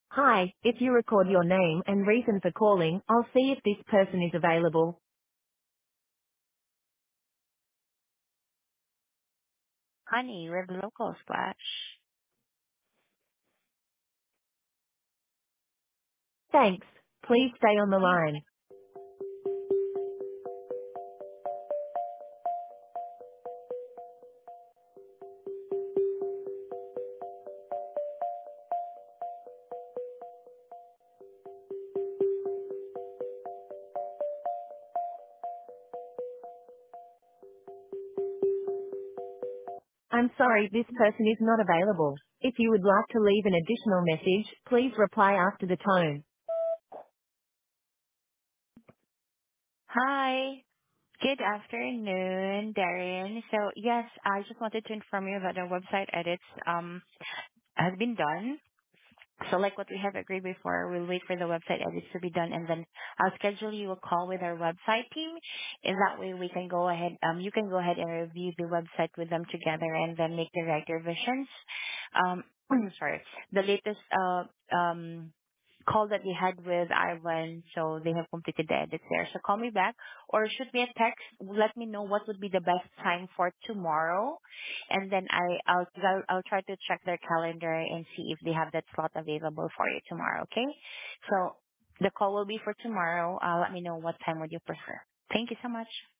Hi, if you record your name and reason for calling, I'll see if this person is available. Honey with local splash. Thanks. Please stay on the line. I'm sorry, this person is not available. If you would like to leave an additional message, please reply after the tone. Hi. Good afternoon, Darren. So yes, I just wanted to inform you that the website edits has been done. So like what we have agreed before, we'll wait for the website edits to be done and then I'll schedule you a call with our website team. In that way we can go ahead, you can go ahead and review the website with them together and then make the right revisions. Um, sorry, the latest, call that we had with Ivan, so they have completed the edits there. So call me back or shoot me a text. Let me know what would be the best time for tomorrow, and then I'll try to check their calendar and see if they have that slot available for you tomorrow. Okay? So the call will be for tomorrow. Let me know what time would you prefer. Thank you so much.